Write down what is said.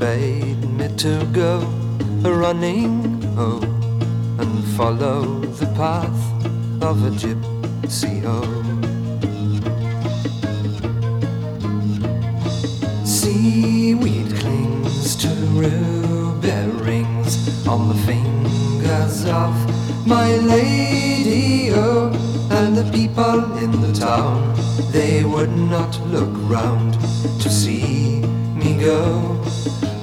bade me to go running home and follow the path of a gypsy home. Seaweed clings to ruby rings on the fingers of my lady, oh, and the people in the town, they would not look round to see me go.